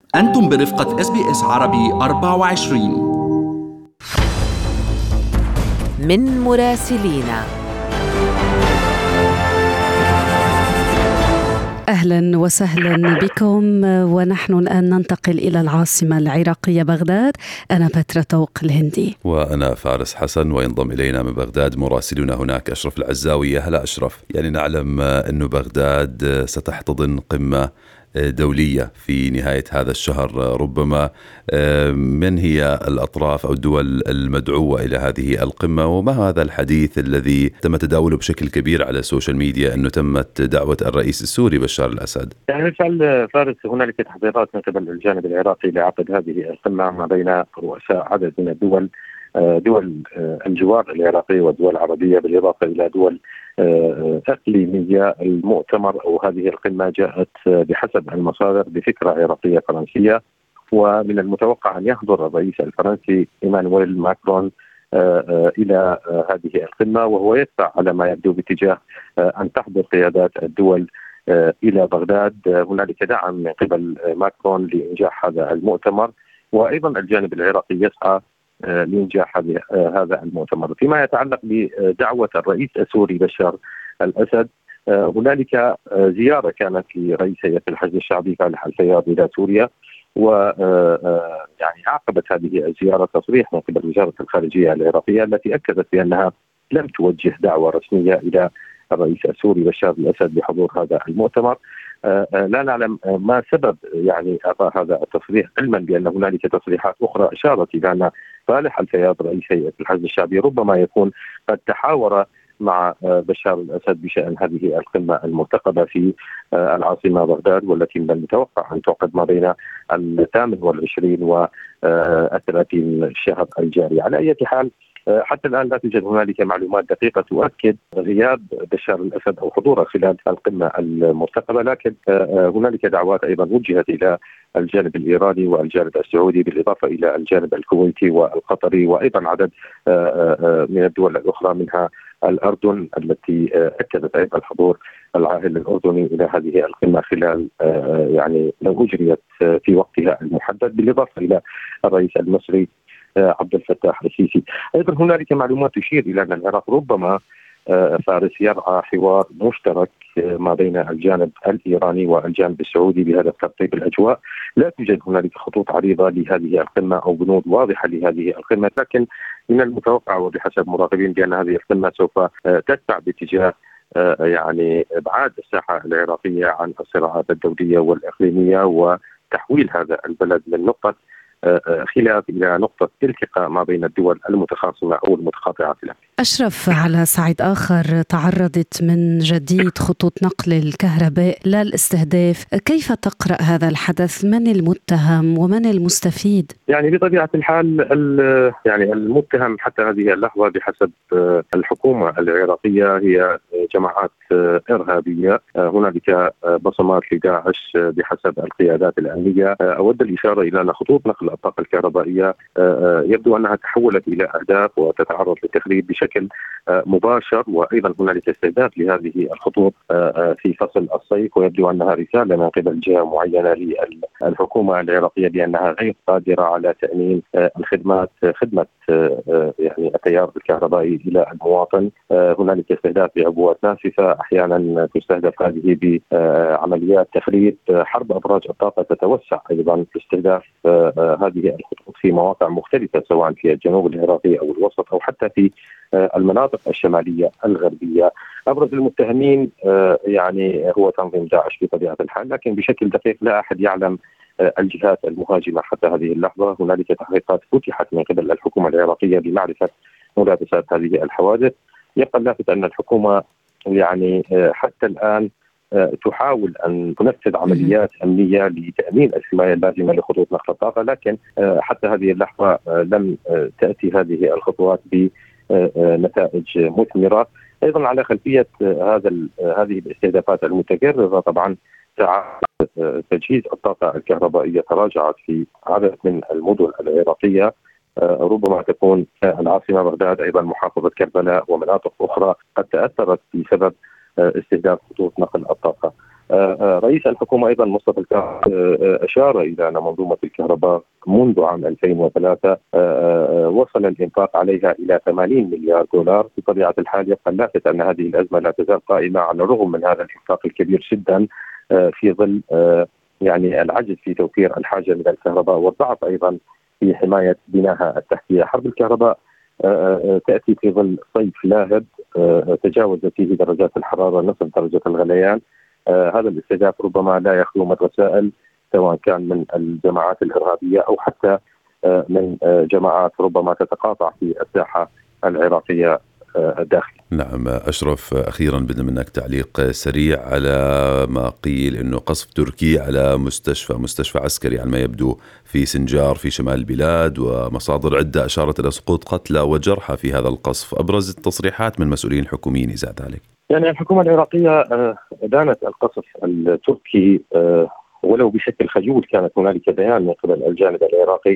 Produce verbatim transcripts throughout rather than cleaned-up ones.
أنتم برفقة إس بي إس عربي أربعة وعشرين. من مراسلينا. أهلا وسهلا بكم، ونحن الآن ننتقل إلى العاصمة العراقية بغداد. أنا بترا طوق الهندي وأنا فارس حسن، وينضم إلينا من بغداد مراسلنا هناك أشرف العزاوي. هلا أشرف، يعني نعلم أنه بغداد ستحتضن قمة دولية في نهاية هذا الشهر ربما. من هي الأطراف أو الدول المدعوة إلى هذه القمة، وما هذا الحديث الذي تم تداوله بشكل كبير على السوشيال ميديا أنه تمت دعوة الرئيس السوري بشار الأسد؟ يعني بالفعل فارس، هنالك تحضيرات من قبل الجانب العراقي لعقد هذه القمة ما بين رؤساء عدد من الدول، دول الجوار العراقي والدول العربية، بالإضافة إلى دول إقليمية. المؤتمر أو هذه القمة جاءت بحسب المصادر بفكرة عراقية فرنسية، ومن المتوقع أن يحضر الرئيس الفرنسي إيمانويل ماكرون إلى هذه القمة، وهو يدفع على ما يبدو باتجاه أن تحضر قيادات الدول إلى بغداد. هنالك دعم من قبل ماكرون لإنجاح هذا المؤتمر، وأيضا الجانب العراقي يسعى لإنجاح هذا المؤتمر. فيما يتعلق بدعوة الرئيس السوري بشار الأسد، هنالك زيارة كانت لرئيس هيئة الحشد الشعبي فالح الفياض إلى سوريا، و يعني عقبت هذه الزيارة تصريح من قبل وزارة الخارجية العراقية التي أكدت بأنها لم توجه دعوة رسمية إلى الرئيس السوري بشار الأسد بحضور هذا المؤتمر. لا نعلم ما سبب يعني أعطاء هذا التصريح، علما بأن هنالك تصريحات أخرى أشارت إلى أن فالح الفياض رئيس هيئة الحشد الشعبي ربما يكون قد تحاور مع بشار الأسد بشأن هذه القمة المرتقبة في العاصمة بغداد، والتي من المتوقع أن تعقد ما بين الثامن والعشرين والثلاثين الشهر الجاري. على أي حال، حتى الآن لا توجد هنالك معلومات دقيقة تؤكد غياب بشار الأسد أو حضوره خلال القمة المرتقبة، لكن هنالك دعوات أيضا وجهت إلى الجانب الإيراني والجانب السعودي، بالإضافة إلى الجانب الكويتي والقطري، وأيضا عدد من الدول الأخرى منها الأردن التي أكدت أيضا الحضور العاهل الأردني إلى هذه القمة خلال يعني لو أجريت في وقتها المحدد، بالإضافة إلى الرئيس المصري عبد الفتاح السيسي. أيضا هنالك معلومات تشير إلى أن العراق ربما فارس يرعى حوار مشترك ما بين الجانب الإيراني والجانب السعودي بهدف ترتيب الأجواء. لا توجد هنالك خطوط عريضة لهذه القمة أو بنود واضحة لهذه القمة، لكن من المتوقع وبحسب مراقبين بأن هذه القمة سوف تدفع باتجاه يعني إبعاد الساحة العراقية عن الصراعات الدولية والإقليمية، وتحويل هذا البلد من نقطة خلاف إلى نقطة التقاء ما بين الدول المتخاصمة أو المتقاطعة. أشرف، على صعيد آخر، تعرضت من جديد خطوط نقل الكهرباء للاستهداف. كيف تقرأ هذا الحدث؟ من المتهم ومن المستفيد؟ يعني بطبيعة الحال يعني المتهم حتى هذه اللحظة بحسب الحكومة العراقية هي جماعات إرهابية. هنالك بصمات لداعش بحسب القيادات الأمنية. أود الإشارة إلى أن خطوط نقل الطاقة الكهربائية يبدو أنها تحولت إلى أهداف وتتعرض للتخريب بشكل مباشر، وأيضا هنالك استهداف لهذه الخطوط في فصل الصيف، ويبدو أنها رسالة من قبل جهة معينة للحكومة العراقية بأنها غير قادرة على تأمين الخدمات خدمة يعني التيار الكهربائي إلى المواطن. هنالك استهداف بعبوات ناسفة، أحيانا تستهدف هذه بعمليات تخريب. حرب أبراج الطاقة تتوسع أيضا باستهداف هذه الخطوط في مواقع مختلفة، سواء في الجنوب العراقي أو الوسط أو حتى في المناطق الشمالية الغربية. أبرز المتهمين يعني هو تنظيم داعش بطبيعة الحال، لكن بشكل دقيق لا أحد يعلم الجهات المهاجمة حتى هذه اللحظة. هنالك تحقيقات فتحت من قبل الحكومة العراقية لمعرفة ملابسات هذه الحوادث. يبقى اللافت أن الحكومة يعني حتى الآن تحاول أن تنفذ عمليات أمنية لتأمين الحماية اللازمة لخطوط نقل الطاقة، لكن حتى هذه اللحظة لم تأتي هذه الخطوات بنتائج مثمرة. أيضا على خلفية هذا هذه الاستهدافات المتكررة، طبعا تجهيز الطاقة الكهربائية تراجعت في عدد من المدن العراقية، ربما تكون العاصمة بغداد، أيضا محافظة كربلاء ومناطق أخرى قد تأثرت بسبب استهداف خطوط نقل الطاقة. رئيس الحكومة أيضا مصطفى الكاظمي أشار إلى أن منظومة الكهرباء منذ عام ألفين وثلاثة وصل الإنفاق عليها إلى ثمانين مليار دولار. بطبيعة الحال يبقى اللافت أن هذه الأزمة لا تزال قائمة على الرغم من هذا الإنفاق الكبير جدا في ظل يعني العجز في توفير الحاجة من الكهرباء والضعف أيضا في حماية بناها التحتية. حرب الكهرباء تأتي في ظل صيف لاهب تجاوزت فيه درجات الحرارة نصف درجة الغليان. هذا الاستهداف ربما لا يخلو من رسائل سواء كان من الجماعات الإرهابية أو حتى من جماعات ربما تتقاطع في الساحة العراقية الداخل. نعم أشرف، أخيرا بدنا منك تعليق سريع على ما قيل أنه قصف تركي على مستشفى مستشفى عسكري على ما يبدو في سنجار في شمال البلاد، ومصادر عدة أشارت إلى سقوط قتلى وجرحى في هذا القصف. أبرز التصريحات من مسؤولين حكوميين إزاء ذلك؟ يعني الحكومة العراقية أدانت القصف التركي ولو بشكل خجول. كانت هنالك بيان من قبل الجانب العراقي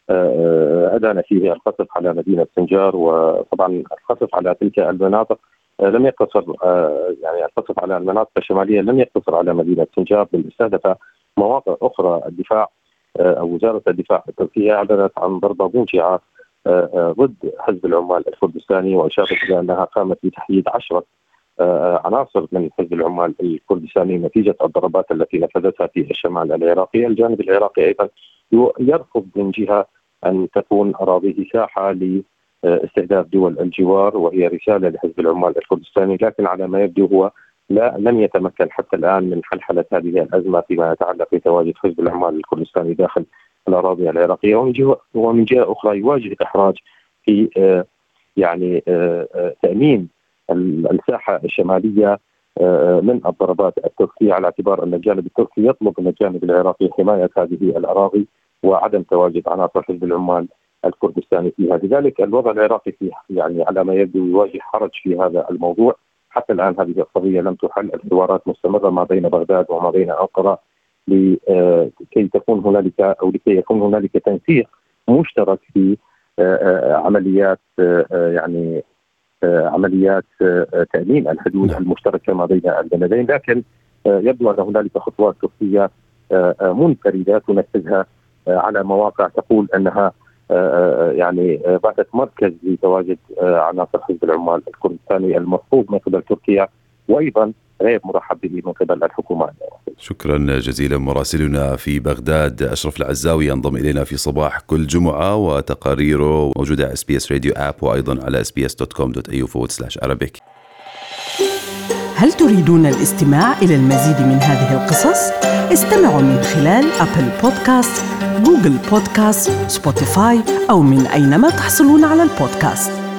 أدان فيه القصف على مدينة سنجار، وطبعا القصف على تلك المناطق لم يقتصر يعني القصف على المناطق الشمالية لم يقتصر على مدينة سنجار، بل استهدف مواقع أخرى. الدفاع أو وزارة الدفاع التركية أعلنت عن ضربة موجعة ضد حزب العمال الكردستاني، وأشارت إلى أنها قامت بتحييد عشرة عناصر من حزب العمال الكردستاني نتيجة الضربات التي نفذتها في الشمال العراقي. الجانب العراقي أيضا يرفض من جهة أن تكون أراضيه ساحة لاستهداف دول الجوار، وهي رسالة لحزب العمال الكردستاني، لكن على ما يبدو هو لا لم يتمكن حتى الآن من حلحلة هذه الأزمة فيما يتعلق بتواجد حزب العمال الكردستاني داخل الأراضي العراقية. ومن جهة أخرى يواجه إحراج في يعني تأمين الساحة الشمالية من الضربات التركية، على اعتبار أن الجانب التركي يطلب من الجانب العراقي حماية هذه الأراضي وعدم تواجد عناصر حزب العمال الكردستاني فيها. لذلك الوضع العراقي فيه يعني على ما يبدو يواجه حرج في هذا الموضوع. حتى الآن هذه القضية لم تحل. الحوارات مستمرة ما بين بغداد وما بين أنقرة لكي تكون هنالك أو لكي يكون هنالك تنسيق مشترك في عمليات يعني عمليات تأمين الحدود المشتركة ما بين البلدين. لكن يبدو أن هنالك خطوات تركية منفردة تنفذها على مواقع تقول أنها يعني باتت مركز لتواجد عناصر حزب العمال الكردستاني المرفوض من قبل تركيا، وأيضا غير مرحب به من قبل الحكومة. شكرا جزيلا. مراسلنا في بغداد أشرف العزاوي ينضم إلينا في صباح كل جمعة، وتقاريره موجودة على إس بي إس راديو آب وأيضا على إس بي إس دوت كوم دوت إيه يو فورورد سلاش أرابيك. هل تريدون الاستماع إلى المزيد من هذه القصص؟ استمعوا من خلال أبل بودكاست، جوجل بودكاست، سبوتيفاي أو من أينما تحصلون على البودكاست.